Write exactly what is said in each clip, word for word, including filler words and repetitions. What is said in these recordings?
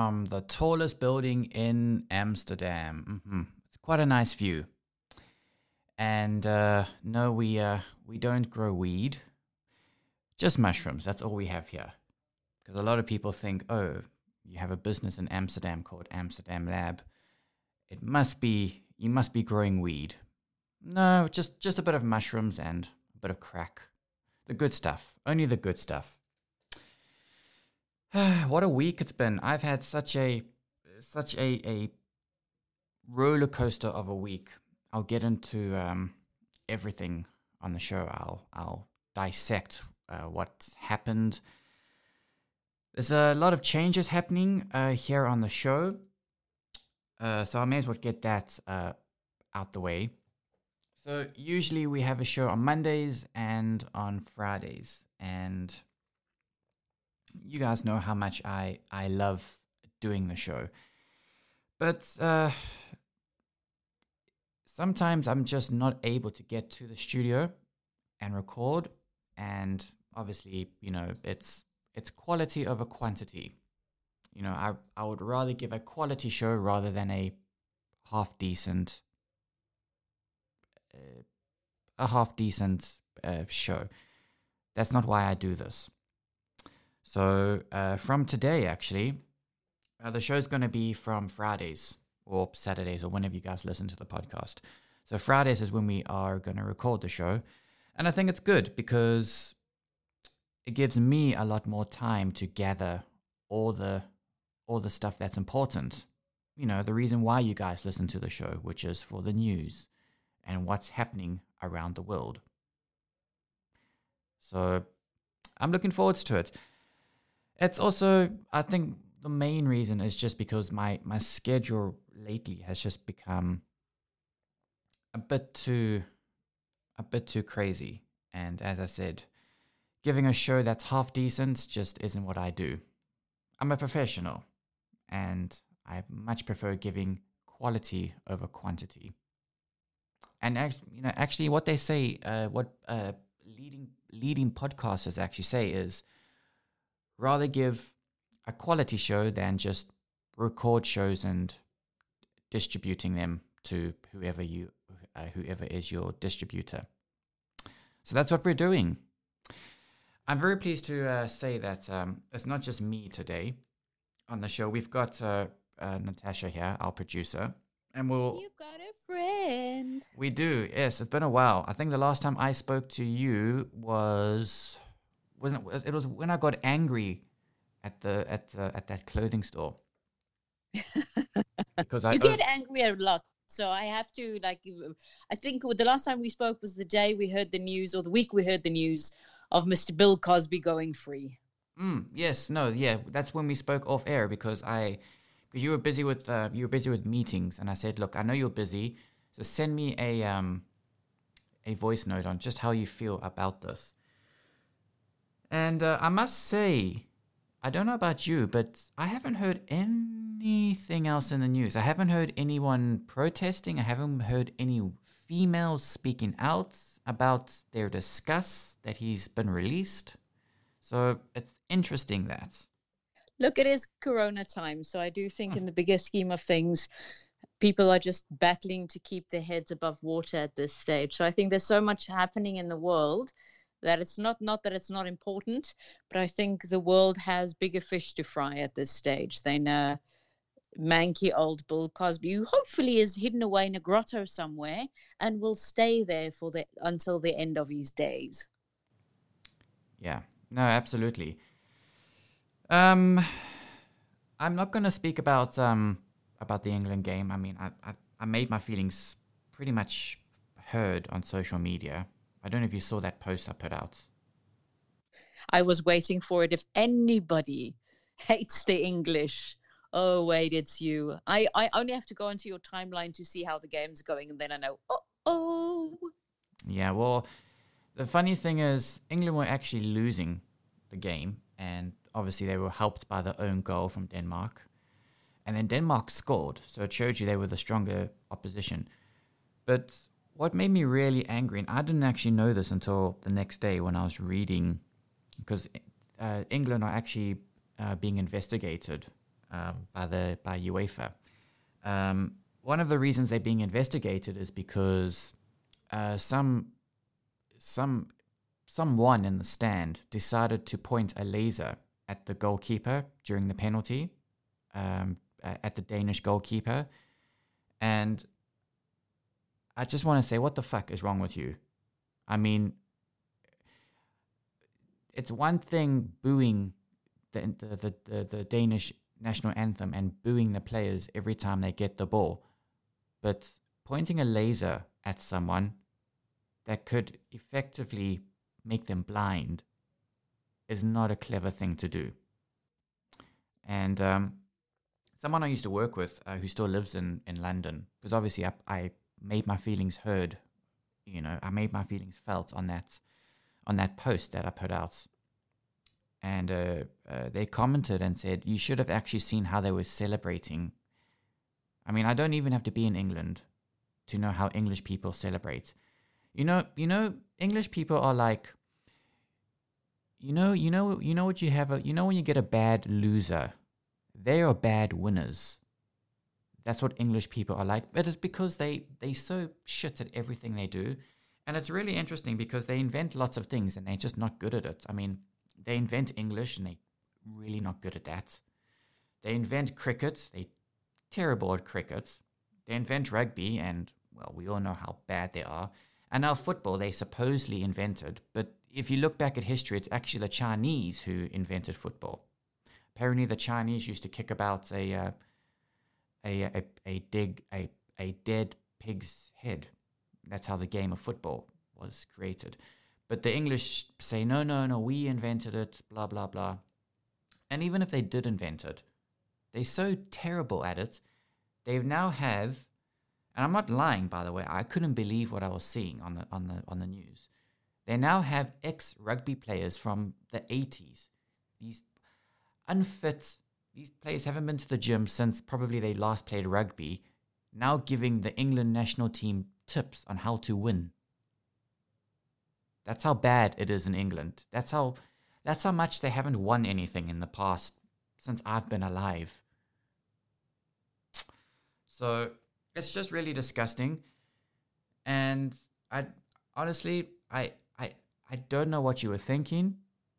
from the tallest building in Amsterdam. Mm-hmm. It's quite a nice view. And uh, no, we uh, we don't grow weed, just mushrooms. That's all we have here. Because a lot of people think, oh, you have a business in Amsterdam called Amsterdam Lab. It must be, you must be growing weed. No, just, just a bit of mushrooms and a bit of crack. The good stuff. Only the good stuff. What a week it's been. I've had such a, such a, a roller coaster of a week. I'll get into um, everything on the show. I'll, I'll dissect uh, what's happened. There's a lot of changes happening uh, here on the show. Uh, so I may as well get that uh, out the way. So usually we have a show on Mondays and on Fridays. And you guys know how much I, I love doing the show. But uh, sometimes I'm just not able to get to the studio and record. And obviously, you know, it's it's quality over quantity. You know, I I would rather give a quality show rather than a half decent uh, a half decent uh, show. That's not why I do this. So uh, from today, actually, uh, the show's going to be from Fridays or Saturdays or whenever you guys listen to the podcast. So Fridays is when we are going to record the show. And I think it's good because it gives me a lot more time to gather all the all the stuff that's important. You know, the reason why you guys listen to the show, which is for the news and what's happening around the world. So I'm looking forward to it. It's also, I think the main reason is just because my, my schedule lately has just become a bit too a bit too crazy. And as I said, giving a show that's half decent just isn't what I do. I'm a professional, and I much prefer giving quality over quantity. And actually, you know, actually, what they say, uh, what uh, leading leading podcasters actually say is, rather give a quality show than just record shows and distributing them to whoever you, uh, whoever is your distributor. So that's what we're doing. I'm very pleased to uh, say that um, it's not just me today on the show. We've got uh, uh, Natasha here, our producer, and we'll. You've got a friend. We do, yes. It's been a while. I think the last time I spoke to you was, wasn't it? It was when I got angry at the at the, at that clothing store. Because I you get owed- angry a lot. So I have to, like, I think the last time we spoke was the day we heard the news, or the week we heard the news of Mister Bill Cosby going free. Mm, yes, no, yeah, that's when we spoke off air because I, because you were busy with uh, you were busy with meetings, and I said, look, I know you're busy, so send me a um, a voice note on just how you feel about this. And uh, I must say, I don't know about you, but I haven't heard anything else in the news. I haven't heard anyone protesting. I haven't heard any females speaking out about their disgust that he's been released. So it's interesting that. Look, it is Corona time, so I do think in the bigger scheme of things, people are just battling to keep their heads above water at this stage. So I think there's so much happening in the world that it's not not that it's not important, but I think the world has bigger fish to fry at this stage than uh, manky old Bill Cosby, who hopefully is hidden away in a grotto somewhere and will stay there for the until the end of his days. Yeah, no, absolutely. Um, I'm not going to speak about um about the England game. I mean, I, I I made my feelings pretty much heard on social media. I don't know if you saw that post I put out. I was waiting for it. If anybody hates the English, oh, wait, it's you. I, I only have to go into your timeline to see how the game's going, and then I know, oh. Yeah, well, the funny thing is, England were actually losing the game, and obviously they were helped by their own goal from Denmark. And then Denmark scored, so it showed you they were the stronger opposition. But what made me really angry, and I didn't actually know this until the next day when I was reading, because uh, England are actually uh, being investigated um, by the by UEFA. Um, one of the reasons they're being investigated is because uh, some some someone in the stand decided to point a laser at the goalkeeper during the penalty, um, at the Danish goalkeeper, and I just want to say, what the fuck is wrong with you? I mean, it's one thing booing the the, the, the, the Danish national anthem and booing the players every time they get the ball, but pointing a laser at someone that could effectively make them blind is not a clever thing to do. And um, someone I used to work with uh, who still lives in, in London, because obviously I, I made my feelings heard, you know, I made my feelings felt on that on that post that I put out. And uh, uh, they commented and said, you should have actually seen how they were celebrating. I mean, I don't even have to be in England to know how English people celebrate. You know, you know, English people are like, you know, you know, you know what you have, a, you know when you get a bad loser, they are bad winners. That's what English people are like. But it's because they, they so shit at everything they do. And it's really interesting because they invent lots of things and they're just not good at it. I mean, they invent English and they're really not good at that. They invent cricket. They're terrible at cricket. They invent rugby and, well, we all know how bad they are. And now football, they supposedly invented. But if you look back at history, it's actually the Chinese who invented football. Apparently the Chinese used to kick about a uh, a, a, a, dig, a, a dead pig's head. That's how the game of football was created. But the English say, no, no, no, we invented it, blah, blah, blah. And even if they did invent it, they're so terrible at it, they now have, and I'm not lying, by the way, I couldn't believe what I was seeing on the on the on the news. They now have ex-rugby players from the eighties. These unfit, these players haven't been to the gym since probably they last played rugby, now giving the England national team tips on how to win. That's how bad it is in England. That's how that's how much they haven't won anything in the past since I've been alive. So it's just really disgusting. And I honestly I I I don't know what you were thinking.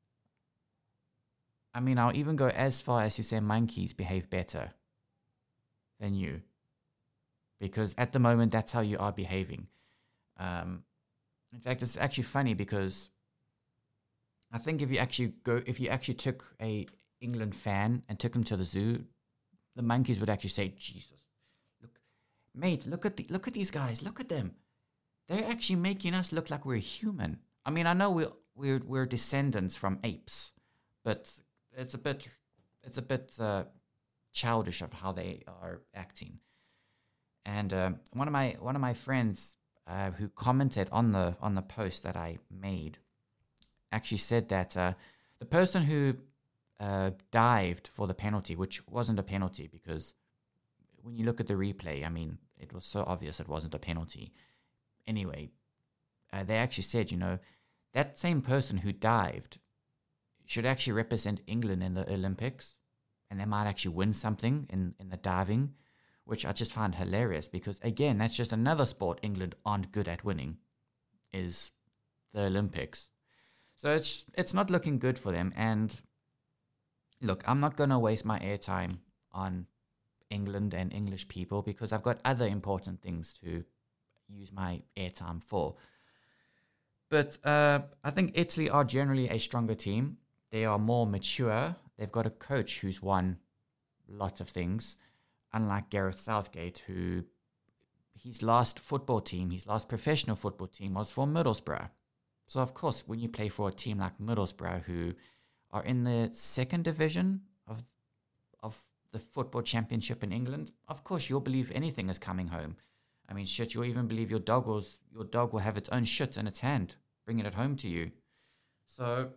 I mean, I'll even go as far as to say monkeys behave better than you. Because at the moment, that's how you are behaving. Um, in fact, it's actually funny because I think if you actually go, if you actually took a England fan and took him to the zoo, the monkeys would actually say, "Jesus, look, mate, look at the, look at these guys, look at them. They're actually making us look like we're human." I mean, I know we're we're we're descendants from apes, but it's a bit it's a bit uh, childish of how they are acting. And uh, one of my one of my friends uh, who commented on the on the post that I made actually said that uh, the person who uh, dived for the penalty, which wasn't a penalty because when you look at the replay, I mean, it was so obvious it wasn't a penalty. Anyway, uh, they actually said, you know, that same person who dived should actually represent England in the Olympics, and they might actually win something in, in the diving, which I just find hilarious because, again, that's just another sport England aren't good at winning, is the Olympics. So it's it's not looking good for them. And look, I'm not going to waste my airtime on England and English people because I've got other important things to use my airtime for. But uh, I think Italy are generally a stronger team. They are more mature. They've got a coach who's won lots of things, unlike Gareth Southgate, who his last football team, his last professional football team was for Middlesbrough. So, of course, when you play for a team like Middlesbrough, who are in the second division of of the football championship in England, of course, you'll believe anything is coming home. I mean, shit, you'll even believe your dog will, your dog will have its own shit in its hand, bringing it home to you. So,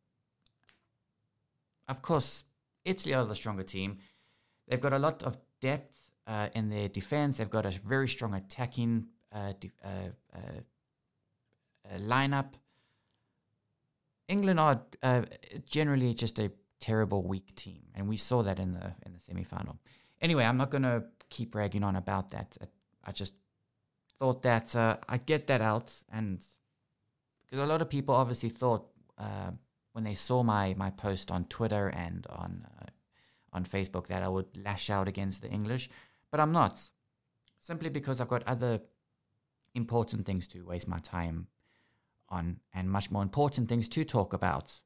of course, Italy are the stronger team. They've got a lot of depth uh, in their defense. They've got a very strong attacking uh, de- uh, uh, uh, lineup. England are uh, generally just a terrible, weak team, and we saw that in the in the semi-final. Anyway, I'm not going to keep bragging on about that. I, I just thought that uh, I'd get that out, and because a lot of people obviously thought uh, when they saw my my post on Twitter and on uh, on Facebook that I would lash out against the English, but I'm not. Simply because I've got other important things to waste my time on, and much more important things to talk about.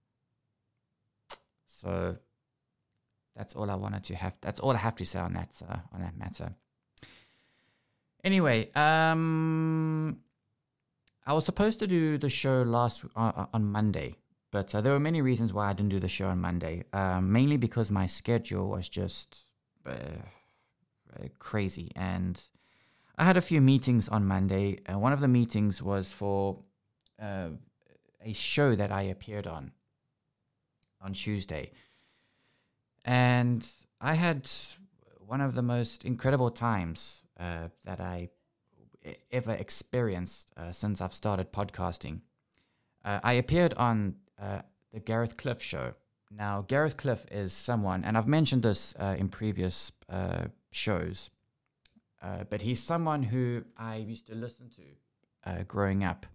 So that's all I wanted to have. That's all I have to say on that uh, on that matter. Anyway, um, I was supposed to do the show last uh, on Monday, but uh, there were many reasons why I didn't do the show on Monday. Um, mainly because my schedule was just uh, uh, crazy, and I had a few meetings on Monday. Uh, one of the meetings was for uh, a show that I appeared on on Tuesday, and I had one of the most incredible times uh, that I ever experienced uh, since I've started podcasting. Uh, I appeared on uh, the Gareth Cliff show. Now, Gareth Cliff is someone, and I've mentioned this uh, in previous uh, shows, uh, but he's someone who I used to listen to uh, growing up.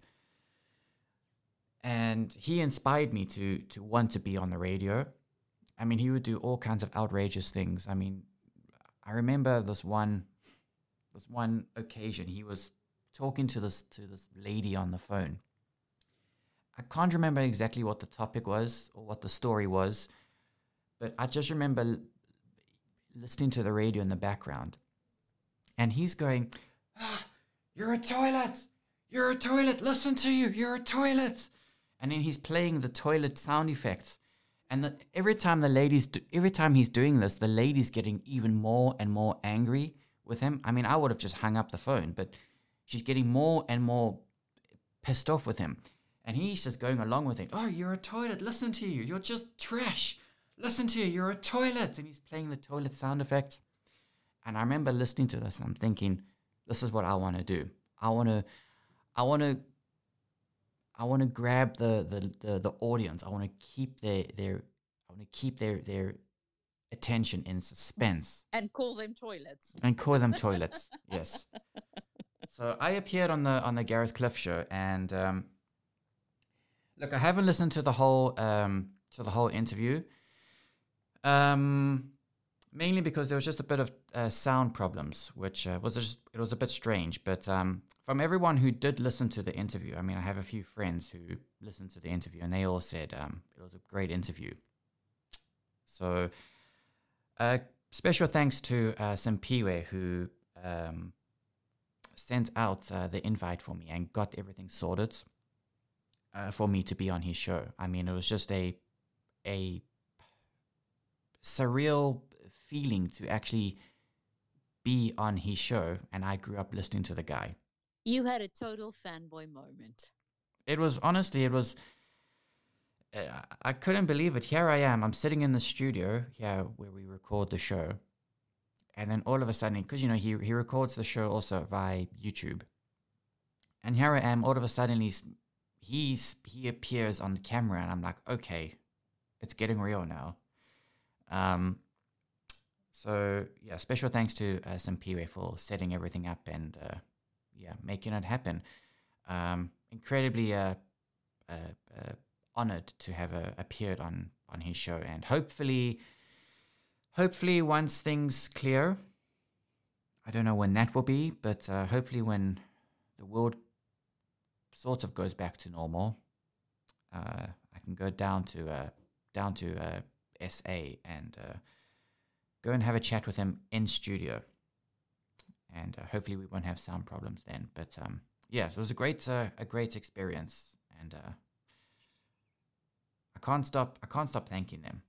And he inspired me to to want to be on the radio. I mean, he would do all kinds of outrageous things. I mean, I remember this one this one occasion he was talking to this to this lady on the phone. I can't remember exactly what the topic was or what the story was, but I just remember l- listening to the radio in the background, and he's going, ah, "You're a toilet! You're a toilet! Listen to you! You're a toilet!" And then he's playing the toilet sound effects, and the, every time the ladies, do, every time he's doing this, the lady's getting even more and more angry with him. I mean, I would have just hung up the phone, but she's getting more and more pissed off with him. And he's just going along with it. "Oh, you're a toilet. Listen to you. You're just trash. Listen to you. You're a toilet." And he's playing the toilet sound effects. And I remember listening to this and I'm thinking, this is what I want to do. I want to, I want to, I want to grab the, the, the, the audience. I want to keep their, their, I want to keep their, their attention in suspense. And call them toilets. And call them toilets. Yes. So I appeared on the, on the Gareth Cliff show, and, um, look, I haven't listened to the whole um, to the whole interview, um, mainly because there was just a bit of uh, sound problems, which uh, was just it was a bit strange. But um, from everyone who did listen to the interview, I mean, I have a few friends who listened to the interview, and they all said um, it was a great interview. So, uh, special thanks to uh, Simpiwe, who um, sent out uh, the invite for me and got everything sorted. Uh, for me to be on his show. I mean, it was just a a surreal feeling to actually be on his show, and I grew up listening to the guy. You had a total fanboy moment. It was, honestly, it was, uh, I couldn't believe it. Here I am, I'm sitting in the studio here where we record the show, and then all of a sudden, because, you know, he, he records the show also via YouTube, and here I am, all of a sudden he's He's he appears on the camera, and I'm like, okay, it's getting real now. Um, so yeah, special thanks to uh, Simpiwe for setting everything up and uh, yeah, making it happen. Um, incredibly uh, uh, uh, honored to have uh, appeared on on his show, and hopefully, hopefully once things clear, I don't know when that will be, but uh, hopefully when the world sort of goes back to normal, uh, I can go down to uh, down to uh, S A and uh, go and have a chat with him in studio, and uh, hopefully we won't have sound problems then. But um, yeah, it was a great uh, a great experience, and uh, I can't stop I can't stop thanking them.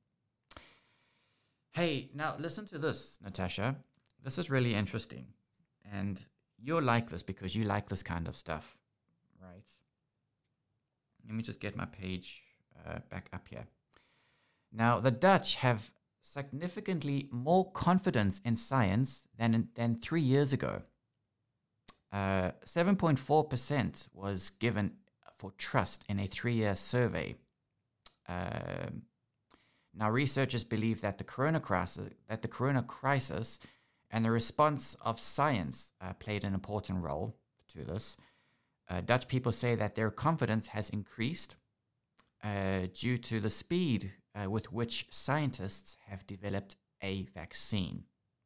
Hey, now listen to this, Natasha. This is really interesting, and you'll like this because you like this kind of stuff. Right. Let me just get my page uh, back up here. Now, the Dutch have significantly more confidence in science than in, than three years ago. Uh, seven point four percent was given for trust in a three-year survey. Uh, Now, researchers believe that the corona crisis, that the corona crisis and the response of science uh, played an important role to this. Uh, Dutch people say that their confidence has increased uh, due to the speed uh, with which scientists have developed a vaccine.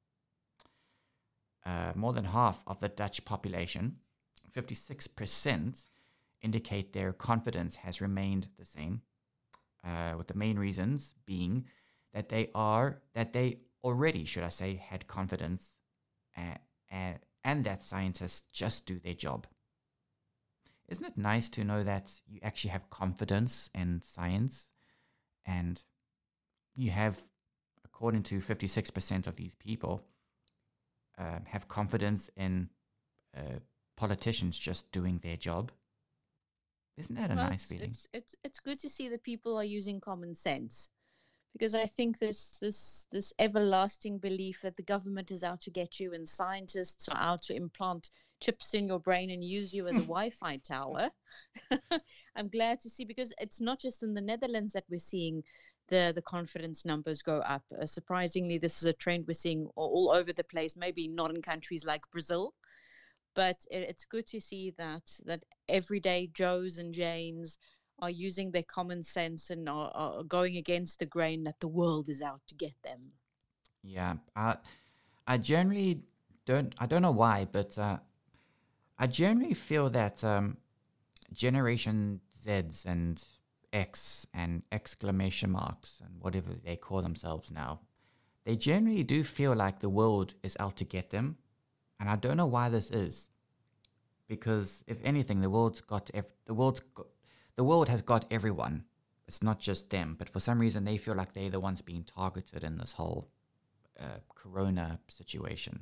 Uh, more than half of the Dutch population, fifty-six percent, indicate their confidence has remained the same, uh, with the main reasons being that they are, that they already, should I say, had confidence uh, uh, and that scientists just do their job. Isn't it nice to know that you actually have confidence in science and you have, according to fifty-six percent of these people, uh, have confidence in uh, politicians just doing their job? Isn't that a Well, nice it's, feeling? it's it's it's good to see that people are using common sense, because I think this this this everlasting belief that the government is out to get you and scientists are out to implant chips in your brain and use you as a Wi-Fi tower. I'm glad to see, because it's not just in the Netherlands that we're seeing the the confidence numbers go up. Uh, surprisingly, this is a trend we're seeing all, all over the place. Maybe not in countries like Brazil, but it, it's good to see that that everyday Joes and Janes are using their common sense and are, are going against the grain that the world is out to get them. Yeah, I, I generally don't, I don't know why, but uh, I generally feel that um, Generation Zs and X and exclamation marks and whatever they call themselves now, they generally do feel like the world is out to get them. And I don't know why this is. Because if anything, the world's got, ev- the world's got, the world has got everyone. It's not just them. But for some reason, they feel like they're the ones being targeted in this whole uh, corona situation.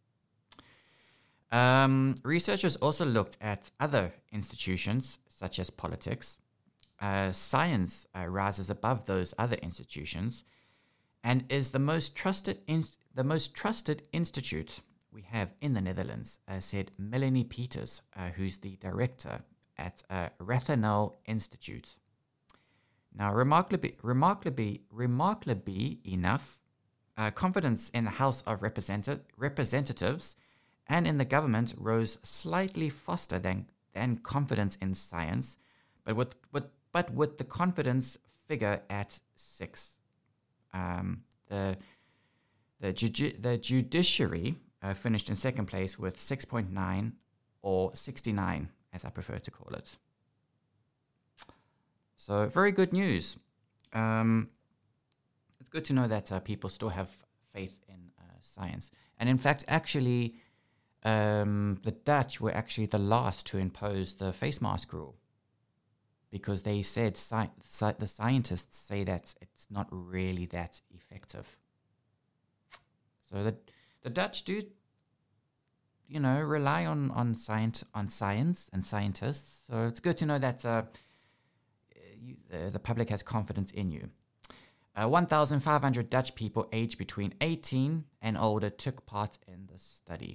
Um, researchers also looked at other institutions, such as politics. Uh, science uh, rises above those other institutions and is the most trusted in- the most trusted institute we have in the Netherlands, uh, said Melanie Peters, uh, who's the director at uh, Rathenau Institute. Now, remarkably, remarkably, remarkably enough, uh, confidence in the House of Represent- Representatives and in the government rose slightly faster than, than confidence in science, but with, with, but with the confidence figure at six. Um, the, the, ju- the judiciary uh, finished in second place with six point nine, or sixty-nine, as I prefer to call it. So, very good news. Um, it's good to know that uh, people still have faith in uh, science. And in fact, actually, um, the Dutch were actually the last to impose the face mask rule, because they said sci- sci- the scientists say that it's not really that effective. So the the Dutch do, you know, rely on on science on science and scientists. So it's good to know that uh, you, uh, the public has confidence in you. Uh, one thousand five hundred Dutch people aged between eighteen and older took part in the study.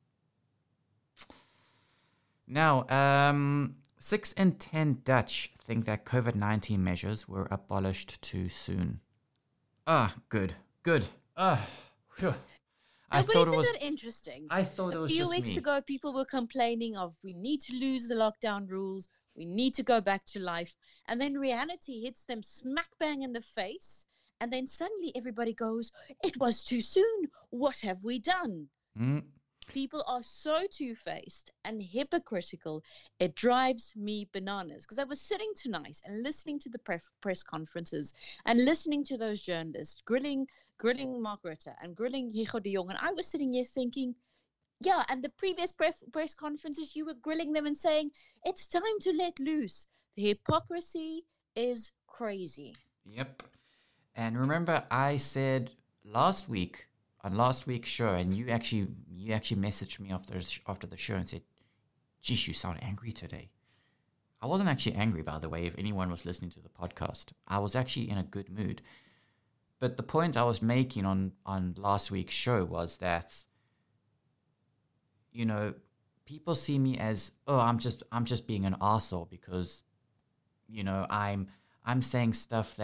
Now, um, six in ten Dutch think that COVID nineteen measures were abolished too soon. Ah, good, good. Ah, phew. I No, but thought isn't it was. that interesting? I thought A it was few just weeks me. ago, people were complaining of we need to lose the lockdown rules, we need to go back to life, and then reality hits them smack bang in the face, and then suddenly everybody goes, "It was too soon. What have we done?" Mm. People are so two-faced and hypocritical. It drives me bananas, because I was sitting tonight and listening to the press press conferences and listening to those journalists grilling grilling Mark Rutte and grilling Hugo de Jong, and I was sitting here thinking, yeah, and the previous press press conferences, you were grilling them and saying it's time to let loose. The hypocrisy is crazy. Yep. And remember, I said last week on last week's show, and you actually you actually messaged me after after the show and said, "Geez, you sound angry today." I wasn't actually angry, by the way. If anyone was listening to the podcast, I was actually in a good mood. But the point I was making on on last week's show was that, you know, people see me as, oh, I'm just I'm just being an arsehole because, you know, I'm I'm saying stuff that,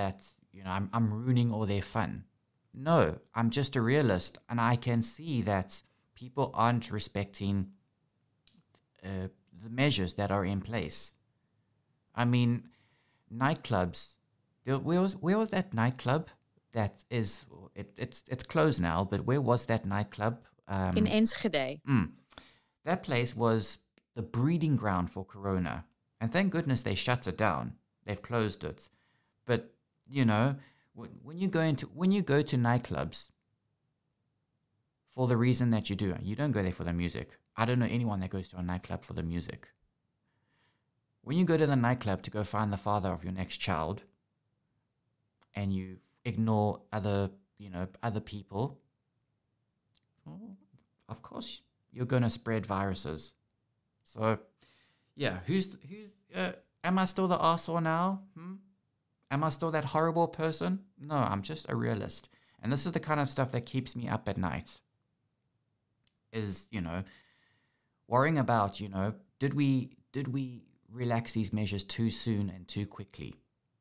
you know, I'm, I'm ruining all their fun. No, I'm just a realist, and I can see that people aren't respecting uh, the measures that are in place. I mean, nightclubs. There, where was where was that nightclub? That is, it, it's it's closed now. But where was that nightclub? Um, In Enschede. Mm, that place was the breeding ground for Corona, and thank goodness they shut it down. They've closed it. But you know, when, when you go into when you go to nightclubs, for the reason that you do, you don't go there for the music. I don't know anyone that goes to a nightclub for the music. When you go to the nightclub to go find the father of your next child, and you ignore other, you know, other people, well, of course you're going to spread viruses. So, yeah, who's who's? Uh, am I still the arsehole now? Hmm? Am I still that horrible person? No, I'm just a realist, and this is the kind of stuff that keeps me up at night. Is, you know, worrying about, you know, did we did we relax these measures too soon and too quickly?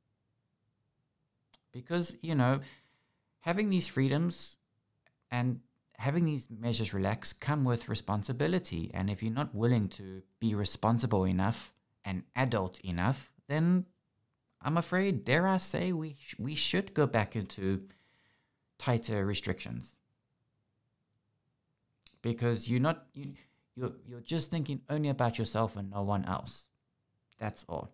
Because, you know, having these freedoms and having these measures relaxed come with responsibility. And if you're not willing to be responsible enough and adult enough, then I'm afraid, dare I say, we sh- we should go back into tighter restrictions. Because you're not you you're you're just thinking only about yourself and no one else. That's all.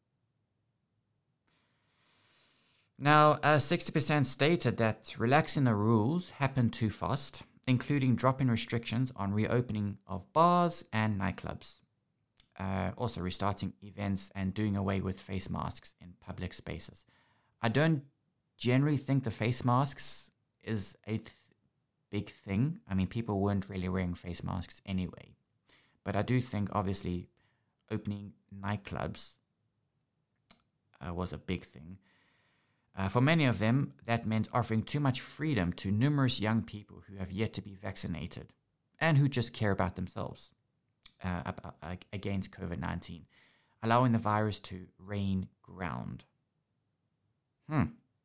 Now, uh, sixty percent stated that relaxing the rules happened too fast, including dropping restrictions on reopening of bars and nightclubs. Uh, also restarting events and doing away with face masks in public spaces. I don't generally think the face masks is a th- big thing. I mean, people weren't really wearing face masks anyway. But I do think, obviously, opening nightclubs uh, was a big thing. Uh, for many of them, that meant offering too much freedom to numerous young people who have yet to be vaccinated and who just care about themselves uh, about, uh, against COVID nineteen, allowing the virus to reign ground. Hmm.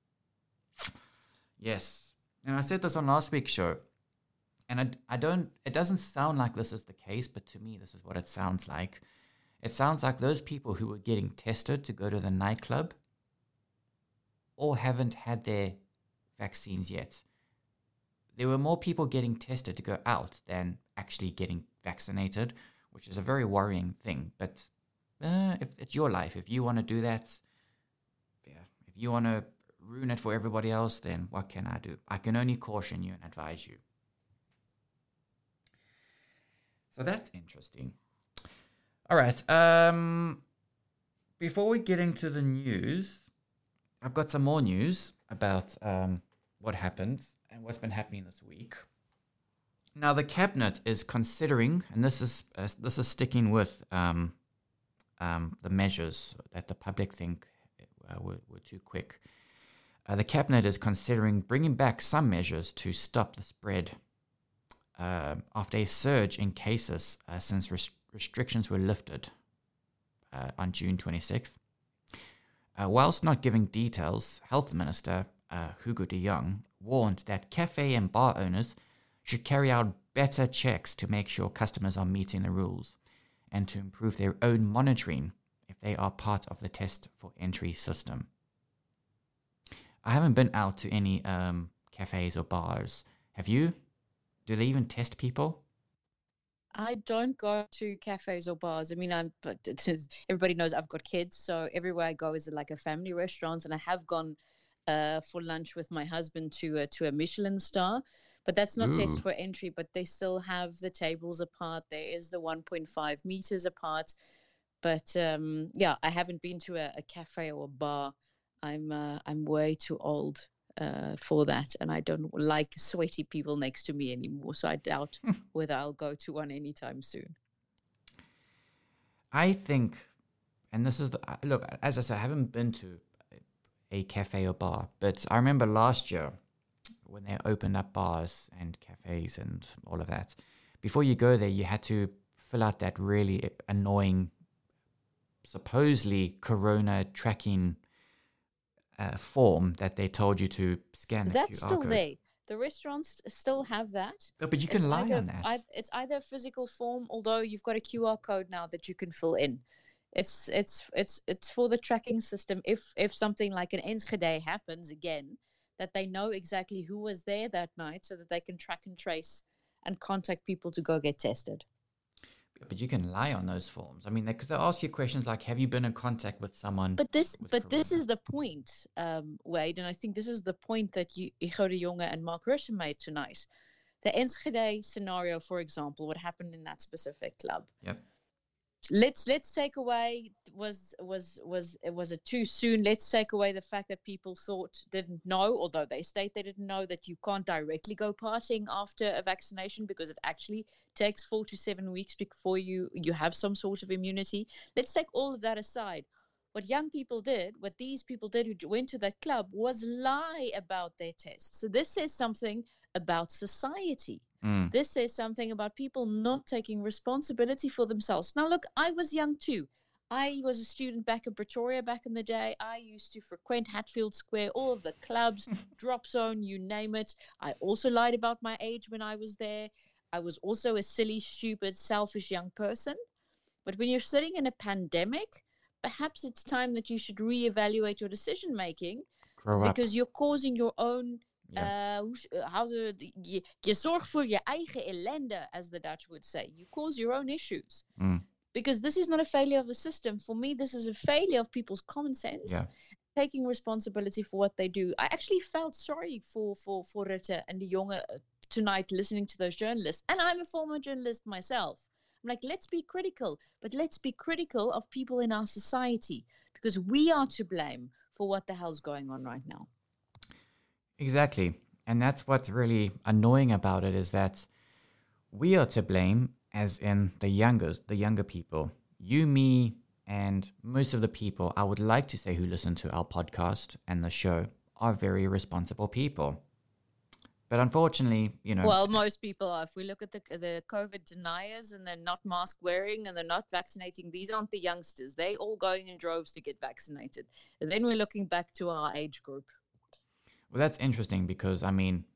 Yes. And I said this on last week's show, and I, I don't, it doesn't sound like this is the case, but to me, this is what it sounds like. It sounds like those people who were getting tested to go to the nightclub or haven't had their vaccines yet. There were more people getting tested to go out than actually getting vaccinated, which is a very worrying thing. But uh, if it's your life, if you want to do that, yeah, if you want to ruin it for everybody else, then what can I do? I can only caution you and advise you. So that's interesting. All right. Um, before we get into the news, I've got some more news about um, what happened and what's been happening this week. Now, the cabinet is considering, and this is uh, this is sticking with um, um, the measures that the public think uh, were, were too quick. Uh, the cabinet is considering bringing back some measures to stop the spread uh, after a surge in cases uh, since res- restrictions were lifted uh, on June twenty-sixth. Uh, whilst not giving details, Health Minister uh, Hugo de Jong warned that cafe and bar owners should carry out better checks to make sure customers are meeting the rules and to improve their own monitoring if they are part of the test for entry system. I haven't been out to any um, cafes or bars. Have you? Do they even test people? I don't go to cafes or bars. I mean, I'm, but it is, everybody knows I've got kids, so everywhere I go is like a family restaurant, and I have gone uh, for lunch with my husband to a, to a Michelin star, but that's not Ooh. test for entry. But they still have the tables apart. There is the one point five meters apart. But um, yeah, I haven't been to a, a cafe or a bar. I'm uh, I'm way too old uh, for that, and I don't like sweaty people next to me anymore. So I doubt whether I'll go to one anytime soon. I think, and this is the look. As I said, I haven't been to a cafe or bar, but I remember last year when they opened up bars and cafes and all of that. Before you go there, you had to fill out that really annoying, supposedly Corona tracking uh, form that they told you to scan the That's Q R still code. there. The restaurants still have that. Oh, but you It's can lie either on that. I, it's either a physical form, although you've got a Q R code now that you can fill in. It's it's it's it's for the tracking system. If if something like an Enschede happens again, that they know exactly who was there that night, so that they can track and trace and contact people to go get tested. But you can lie on those forms. I mean, because they, they ask you questions like, "Have you been in contact with someone?" But this, with but corona? this is the point, um, Wade, and I think this is the point that you, Igor de Jonge and Mark Russen made tonight. The Enschede scenario, for example, what happened in that specific club. Yep. Let's let's take away was was was was it too soon? Let's take away the fact that people thought didn't know, although they state they didn't know, that you can't directly go partying after a vaccination because it actually takes four to seven weeks before you you have some sort of immunity. Let's take all of that aside. What young people did, what these people did who went to that club, was lie about their tests. So this says something about society. Mm. This says something about people not taking responsibility for themselves. Now, look, I was young too. I was a student back in Pretoria back in the day. I used to frequent Hatfield Square, all of the clubs, Drop Zone, you name it. I also lied about my age when I was there. I was also a silly, stupid, selfish young person. But when you're sitting in a pandemic, perhaps it's time that you should reevaluate your decision making, because you're causing your own. Yeah. Uh, how to, je, je zorgt voor je eigen ellende, as the Dutch would say. You cause your own issues. Mm. Because this is not a failure of the system. For me, this is a failure of people's common sense, yeah. taking responsibility for what they do. I actually felt sorry for, for, for Rutte and de Jonge tonight listening to those journalists. And I'm a former journalist myself. I'm like, let's be critical, but let's be critical of people in our society, because we are to blame for what the hell's going on right now. Exactly. And that's what's really annoying about it, is that we are to blame, as in the younger, the younger people. You, me, and most of the people, I would like to say, who listen to our podcast and the show are very responsible people. But unfortunately, you know... Well, most people are. If we look at the the COVID deniers and they're not mask wearing and they're not vaccinating, these aren't the youngsters. They're all going in droves to get vaccinated. And then we're looking back to our age group. Well, that's interesting because, I mean,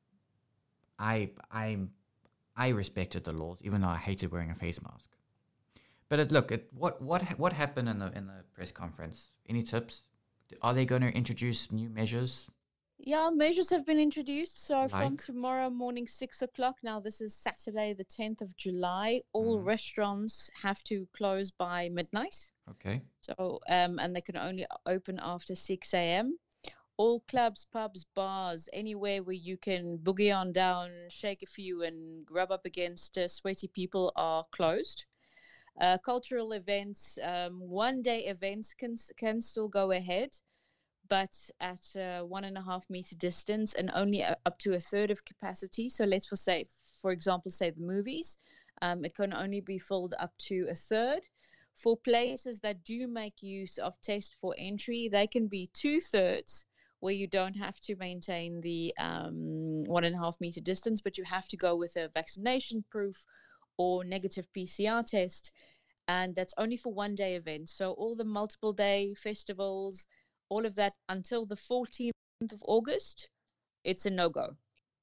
I I I respected the laws, even though I hated wearing a face mask. But it, look, it, what what what happened in the in the press conference? Any tips? Are they going to introduce new measures? Yeah, measures have been introduced. So like? From tomorrow morning, six o'clock. Now this is Saturday, the tenth of July. All mm. restaurants have to close by midnight. Okay. So um, and they can only open after six a.m. All clubs, pubs, bars, anywhere where you can boogie on down, shake a few and rub up against uh, sweaty people are closed. Uh, cultural events, um, one-day events can can still go ahead, but at uh, one and a half meter distance and only uh, up to a third of capacity. So let's for say, for example, say the movies, um, it can only be filled up to a third. For places that do make use of test for entry, they can be two-thirds, where you don't have to maintain the um, one and a half meter distance, but you have to go with a vaccination proof or negative P C R test. And that's only for one day events. So all the multiple day festivals, all of that until the fourteenth of August, it's a no-go.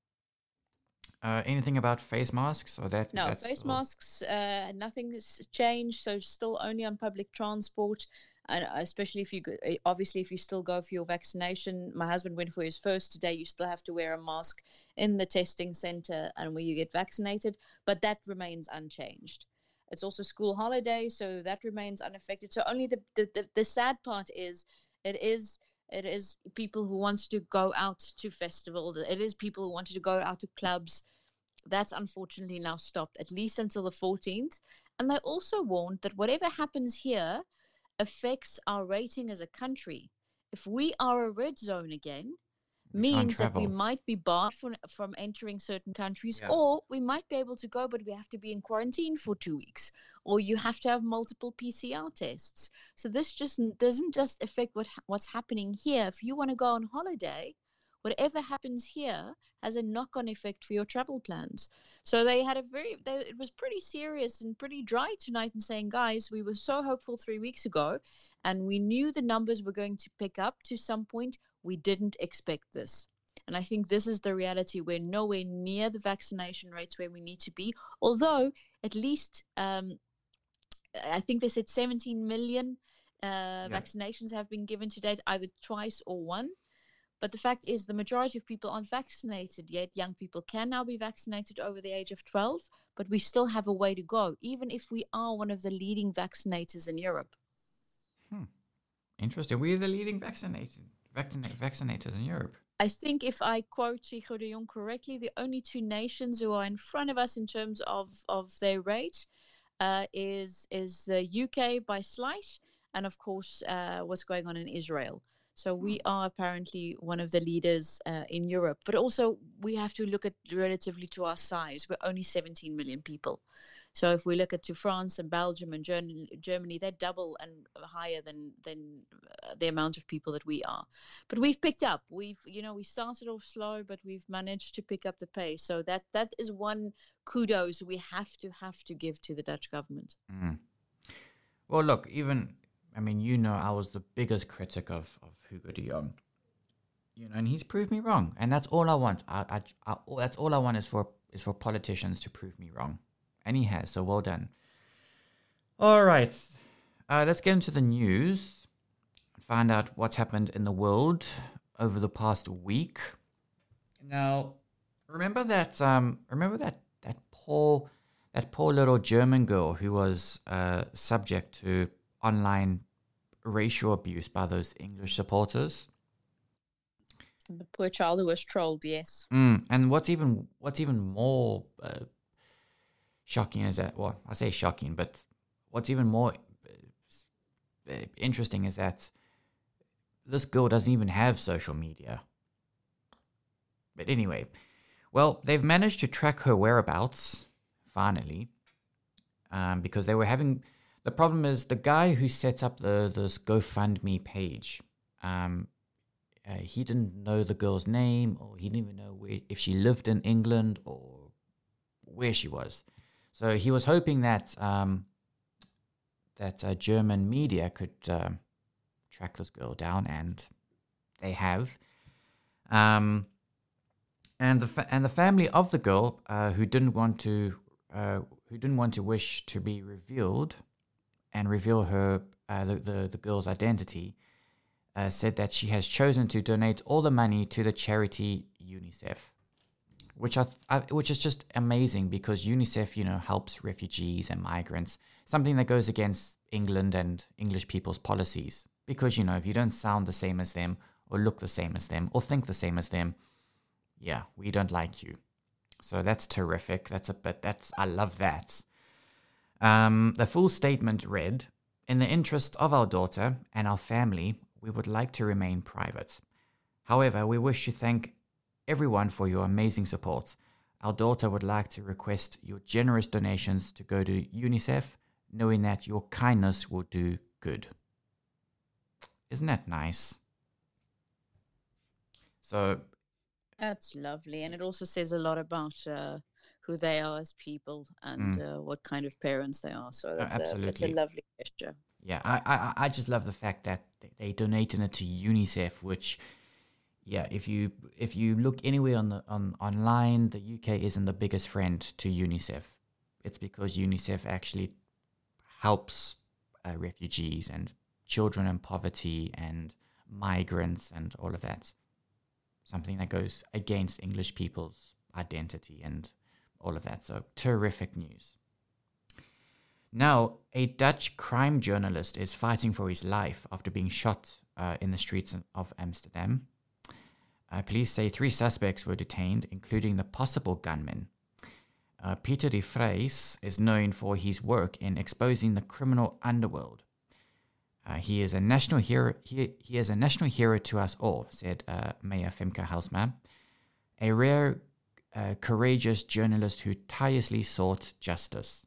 Uh, anything about face masks or that? No, that face still... masks, uh, nothing's changed. So still only on public transport. And especially if you go, obviously, if you still go for your vaccination, my husband went for his first today, you still have to wear a mask in the testing center and where you get vaccinated, but that remains unchanged. It's also school holiday, so that remains unaffected. So only the, the, the, the sad part is it is it is people who wants to go out to festivals. It is people who wanted to go out to clubs. That's unfortunately now stopped, at least until the fourteenth. And they also warned that whatever happens here affects our rating as a country. If we are a red zone again, we means that we might be barred from, from entering certain countries, yeah. Or we might be able to go, but we have to be in quarantine for two weeks, or you have to have multiple P C R tests. So this just doesn't just affect what what's happening here. If you want to go on holiday, whatever happens here has a knock-on effect for your travel plans. So they had a very, they, it was pretty serious and pretty dry tonight in saying, guys, we were so hopeful three weeks ago and we knew the numbers were going to pick up to some point. We didn't expect this. And I think this is the reality. We're nowhere near the vaccination rates where we need to be, although at least um, I think they said seventeen million uh, Yeah. vaccinations have been given to date, either twice or one. But the fact is, the majority of people aren't vaccinated yet. Young people can now be vaccinated over the age of twelve, but we still have a way to go, even if we are one of the leading vaccinators in Europe. Hmm. Interesting. We're the leading vaccinated, vaccina- vaccinators in Europe. I think if I quote Chico de Jong correctly, the only two nations who are in front of us in terms of, of their rate uh, is is the U K by slight, and of course uh, what's going on in Israel. So we are apparently one of the leaders uh, in Europe, but also we have to look at relatively to our size. We're only seventeen million people. So if we look at to France and Belgium and Germany, they're double and higher than than uh, the amount of people that we are. But we've picked up. We've you know we started off slow, but we've managed to pick up the pace. So that that is one kudos we have to have to give to the Dutch government. Mm. Well, look, even I mean, you know, I was the biggest critic of of Hugo de Jong. You know, and he's proved me wrong, and that's all I want. I, I, I that's all I want is for is for politicians to prove me wrong. And he has, so well done. All right, uh, let's get into the news and find out what's happened in the world over the past week. Now, remember that um, remember that that poor that poor little German girl who was uh, subject to online racial abuse by those English supporters. The poor child who was trolled, yes. Mm, and what's even what's even more uh, shocking is that, well, I say shocking, but what's even more uh, interesting is that this girl doesn't even have social media. But anyway, well, they've managed to track her whereabouts, finally, um, because they were having... The problem is the guy who sets up the this GoFundMe page, um, uh, he didn't know the girl's name, or he didn't even know where, if she lived in England or where she was. So he was hoping that um, that uh, German media could uh, track this girl down, and they have. Um, and the fa- and the family of the girl, uh, who didn't want to uh, who didn't want to wish to be revealed and reveal her uh, the, the the girl's identity, uh, said that she has chosen to donate all the money to the charity UNICEF, which I, th- I which is just amazing, because UNICEF, you know, helps refugees and migrants, something that goes against England and English people's policies. Because, you know, if you don't sound the same as them, or look the same as them, or think the same as them, yeah, we don't like you. So that's terrific. That's a bit. That's I love that. Um, the full statement read: "In the interest of our daughter and our family, we would like to remain private. However, we wish to thank everyone for your amazing support. Our daughter would like to request your generous donations to go to UNICEF, knowing that your kindness will do good." Isn't that nice? So That's lovely. And it also says a lot about uh, who they are as people and mm, uh, what kind of parents they are. So uh, that's a, that's a absolutely. lovely gesture. Yeah, I, I I just love the fact that they- they donated it to UNICEF, which, yeah, if you if you look anywhere on the on online, the U K isn't the biggest friend to UNICEF. It's because UNICEF actually helps uh, refugees and children in poverty and migrants and all of that. Something that goes against English people's identity and all of that. So terrific news. Now, a Dutch crime journalist is fighting for his life after being shot uh, in the streets of Amsterdam. Uh, police say three suspects were detained, including the possible gunman. Uh, Peter de Vries is known for his work in exposing the criminal underworld. Uh, he is a national hero. He, he is a national hero to us all," said uh, Mayor Femke Halsema, "a rare, uh, courageous journalist who tirelessly sought justice."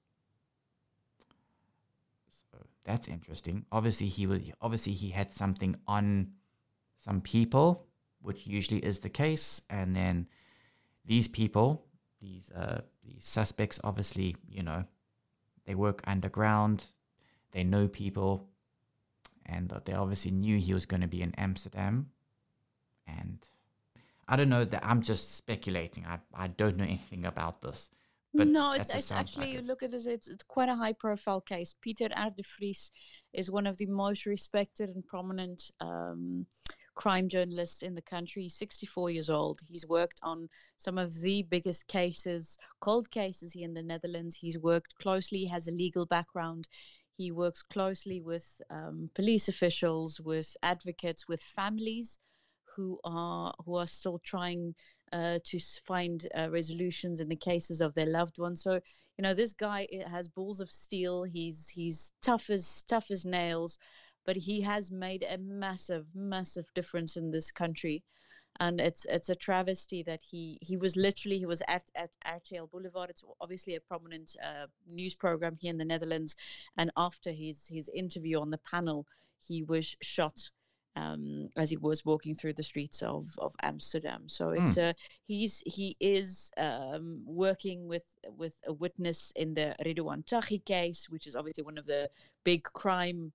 So that's interesting. Obviously, he was. Obviously, he had something on some people, which usually is the case, and then these people, these uh, these suspects, obviously, you know, they work underground. They know people. And they obviously knew he was going to be in Amsterdam. And I don't know, that I'm just speculating. I, I don't know anything about this. But No, that it's just it's sounds actually, like you it. look at it, it's, it's quite a high profile case. Peter R. de Vries is one of the most respected and prominent um, crime journalists in the country. He's sixty-four years old. He's worked on some of the biggest cases, cold cases here in the Netherlands. He's worked closely, has a legal background. He works closely with um, police officials, with advocates, with families who are who are still trying uh, to s- find uh, resolutions in the cases of their loved ones. So, you know, this guy uh, has balls of steel. He's he's tough as tough as nails, but he has made a massive, massive difference in this country. And it's it's a travesty that he he was literally he was at at R T L Boulevard. It's obviously a prominent uh, news program here in the Netherlands. And after his his interview on the panel, he was shot um, as he was walking through the streets of of Amsterdam. So it's Mm. a he's he is um, working with with a witness in the Ridouan Taghi case, which is obviously one of the big crime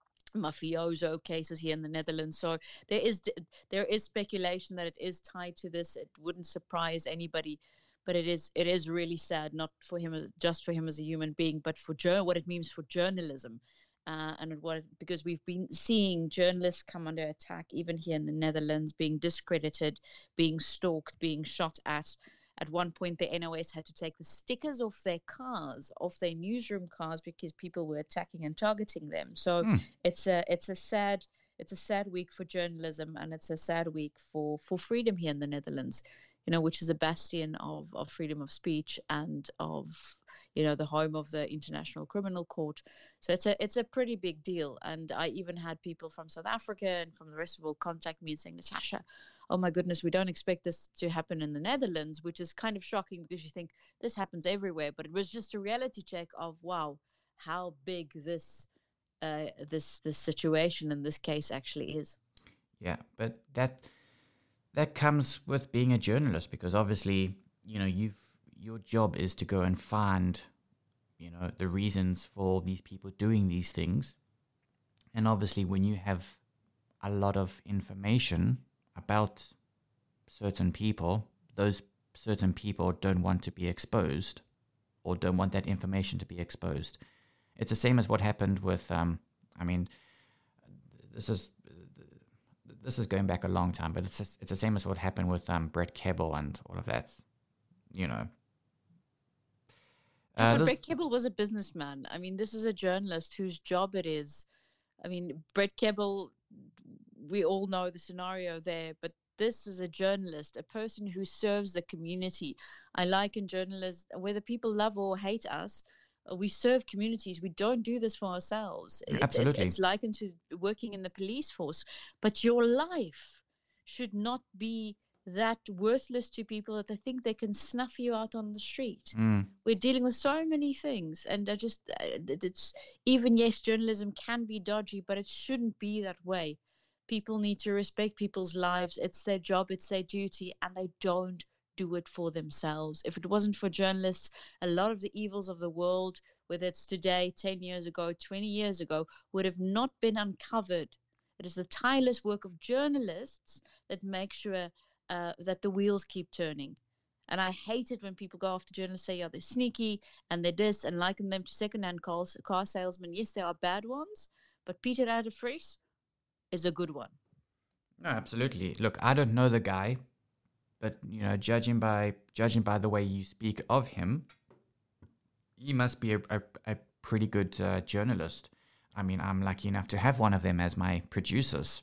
mafioso cases here in the Netherlands. So there is there is speculation that it is tied to this. It wouldn't surprise anybody, but it is it is really sad, not for him as, just for him as a human being, but for jour- what it means for journalism. Uh, and what because we've been seeing journalists come under attack even here in the Netherlands, being discredited, being stalked, being shot at. At one point, the N O S had to take the stickers off their cars, off their newsroom cars, because people were attacking and targeting them. So Mm. it's a it's a sad it's a sad week for journalism, and it's a sad week for for freedom here in the Netherlands, you know, which is a bastion of of freedom of speech and of, you know, the home of the International Criminal Court. So it's a it's a pretty big deal. And I even had people from South Africa and from the rest of the world contact me and saying, Natasha, oh my goodness, we don't expect this to happen in the Netherlands, which is kind of shocking because you think this happens everywhere. But it was just a reality check of, wow, how big this uh, this this situation in this case actually is. Yeah, but that that comes with being a journalist, because obviously, you know, you've your job is to go and find, you know, the reasons for these people doing these things. And obviously, when you have a lot of information about certain people, those certain people don't want to be exposed, or don't want that information to be exposed. It's the same as what happened with, um, I mean, this is this is going back a long time, but it's just, it's the same as what happened with um, Brett Kebble and all of that. You know, Yeah, uh, but this Brett Kibble was a businessman. I mean, this is a journalist whose job it is. I mean, Brett Kibble, we all know the scenario there, but this is a journalist, a person who serves the community. I liken journalists, whether people love or hate us, uh, we serve communities. We don't do this for ourselves. It's it's absolutely. it's likened to working in the police force, but your life should not be that worthless to people that they think they can snuff you out on the street. Mm, We're dealing with so many things, and I just uh, it's even yes, journalism can be dodgy, but it shouldn't be that way. People need to respect people's lives. It's their job, it's their duty, and they don't do it for themselves. If it wasn't for journalists, a lot of the evils of the world, whether it's today, ten years ago, twenty years ago, would have not been uncovered. It is the tireless work of journalists that make sure uh, that the wheels keep turning. And I hate it when people go after journalists, say, yeah, they're sneaky and they're this, and liken them to secondhand car, car salesmen. Yes, there are bad ones, but Peter R. de Vries is a good one. no, absolutely. Look, I don't know the guy, but you know, judging by judging by the way you speak of him, he must be a, a, a pretty good uh, journalist. I mean, I'm lucky enough to have one of them as my producers.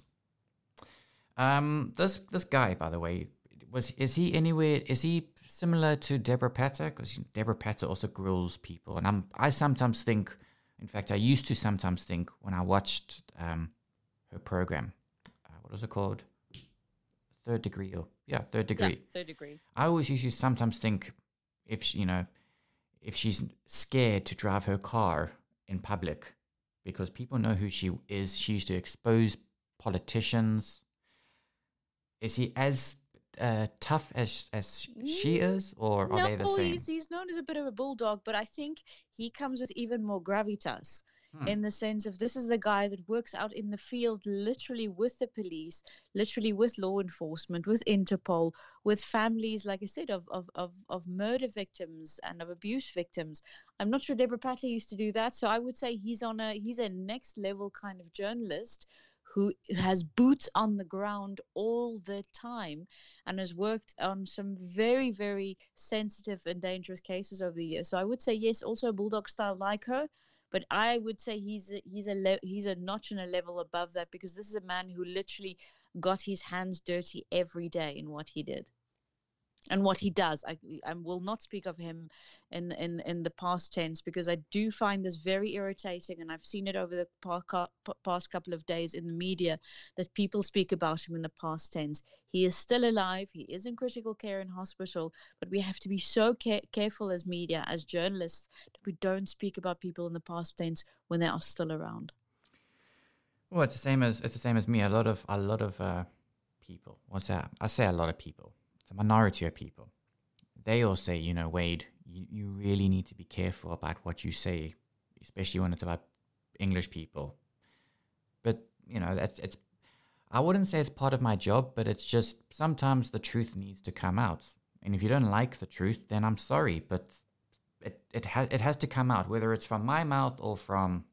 Um, this this guy, by the way, was is he anywhere? Is he similar to Deborah Patter? Because Deborah Patter also grills people, and I'm I sometimes think, in fact, I used to sometimes think when I watched um her program, uh, what was it called? Third Degree, or yeah, Third Degree. Yeah, third degree. I always used to sometimes think, if she, you know, if she's scared to drive her car in public, because people know who she is. She used to expose politicians. Is he as uh, tough as as she is, or are No, they the same? he's he's known as a bit of a bulldog, but I think he comes with even more gravitas. Hmm. in the sense of this is the guy that works out in the field, literally with the police, literally with law enforcement, with Interpol, with families, like I said, of of of, of murder victims and of abuse victims. I'm not sure Deborah Patter used to do that, so I would say he's on a he's a next level kind of journalist who has boots on the ground all the time and has worked on some very, very sensitive and dangerous cases over the years. So I would say yes, also a bulldog style like her, but I would say he's a, he's a le- he's a notch and a level above that, because this is a man who literally got his hands dirty every day in what he did. And what he does, I, I will not speak of him in, in, in the past tense, because I do find this very irritating, and I've seen it over the past couple of days in the media that people speak about him in the past tense. He is still alive. He is in critical care in hospital, but we have to be so ca- careful as media, as journalists, that we don't speak about people in the past tense when they are still around. Well, it's the same as it's the same as me. A lot of a lot of uh, people. What's that? I say a lot of people. It's a minority of people. They all say, you know, Wade, you, you really need to be careful about what you say, especially when it's about English people. But, you know, that's it's, I wouldn't say it's part of my job, but it's just sometimes the truth needs to come out. And if you don't like the truth, then I'm sorry, but it, it, ha- it has to come out, whether it's from my mouth or from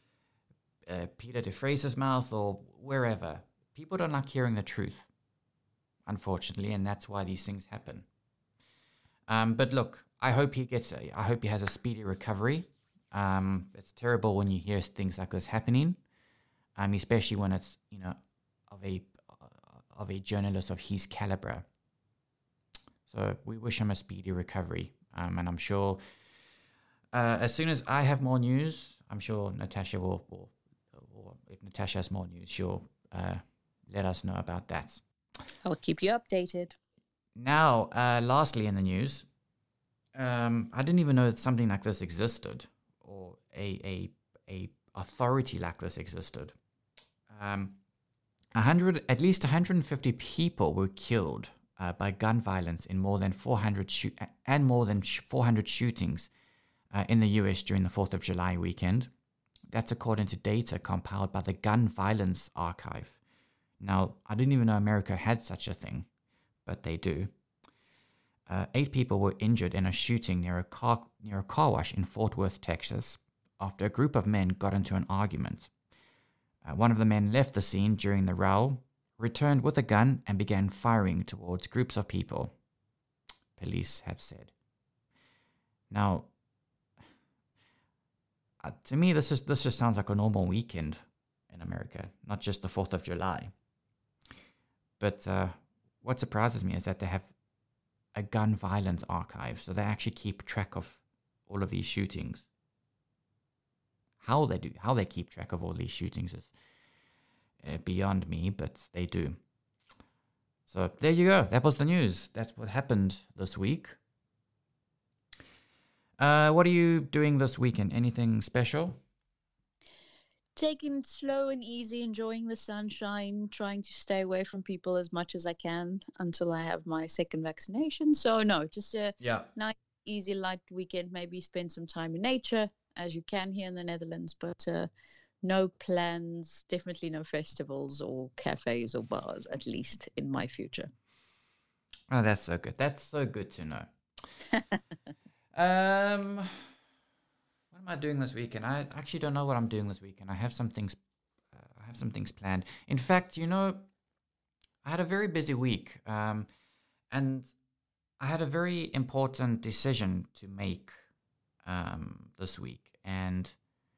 uh, Peter de Vrees's mouth or wherever. People don't like hearing the truth, unfortunately, and that's why these things happen. Um, but look, I hope he gets. A, I hope he has a speedy recovery. Um, it's terrible when you hear things like this happening, um, especially when it's you know of a uh, of a journalist of his caliber. So we wish him a speedy recovery, um, and I'm sure uh, as soon as I have more news, I'm sure Natasha will, will or if Natasha has more news, she'll uh, let us know about that. I'll keep you updated. Now, uh, lastly in the news, um, I didn't even know that something like this existed, or a a, a authority like this existed. Um, one hundred, at least one hundred fifty people were killed uh, by gun violence in more than four hundred shoot and more than four hundred shootings uh, in the U S during the fourth of July weekend. That's according to data compiled by the Gun Violence Archive. Now, I didn't even know America had such a thing, but they do. Uh, eight people were injured in a shooting near a car near a car wash in Fort Worth, Texas, after a group of men got into an argument. Uh, one of the men left the scene during the row, returned with a gun, and began firing towards groups of people, police have said. Now, uh, to me, this is this just sounds like a normal weekend in America, not just the fourth of July. But uh, what surprises me is that they have a gun violence archive, so they actually keep track of all of these shootings. How they do, how they keep track of all these shootings is uh, beyond me, but they do. So there you go. That was the news. That's what happened this week. Uh, what are you doing this weekend? Anything special? Taking it slow and easy, enjoying the sunshine, trying to stay away from people as much as I can until I have my second vaccination. So no, just a yeah. nice, easy, light weekend. Maybe spend some time in nature, as you can here in the Netherlands, but uh, no plans, definitely no festivals or cafes or bars, at least in my future. Oh, that's so good. That's so good to know. um... What am I doing this weekend? I actually don't know what I'm doing this weekend. I have some things, uh, I have some things planned. In fact, you know, I had a very busy week, um, and I had a very important decision to make um, this week, and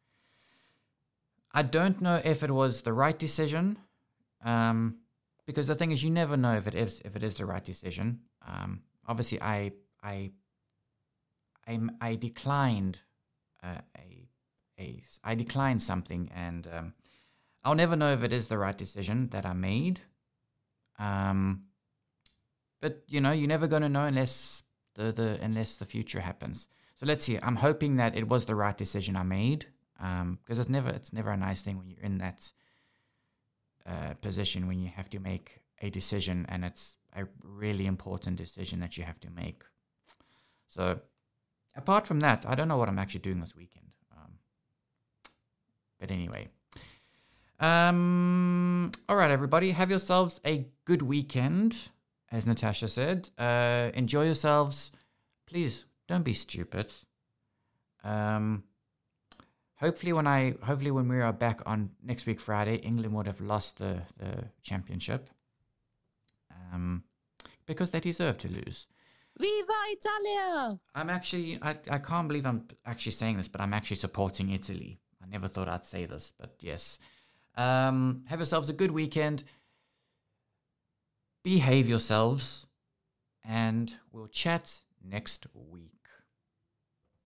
I don't know if it was the right decision, um, because the thing is, you never know if it is if it is the right decision. Um, obviously, I I I, I declined. Uh, a, a, I declined something, and um, I'll never know if it is the right decision that I made. Um, but you know, you're never going to know unless the, the unless the future happens. So let's see. I'm hoping that it was the right decision I made, um, because it's never it's never a nice thing when you're in that uh, position when you have to make a decision, and it's a really important decision that you have to make. So. Apart from that, I don't know what I'm actually doing this weekend. Um, But anyway. Um, all right, everybody. Have yourselves a good weekend, as Natasha said. Uh, enjoy yourselves. Please don't be stupid. Um, hopefully when I hopefully when we are back on next week Friday, England would have lost the, the championship. Um, because they deserve to lose. Viva Italia! I'm actually I, I can't believe I'm actually saying this, but I'm actually supporting Italy. I never thought I'd say this, but yes. Um, have yourselves a good weekend. Behave yourselves, and we'll chat next week.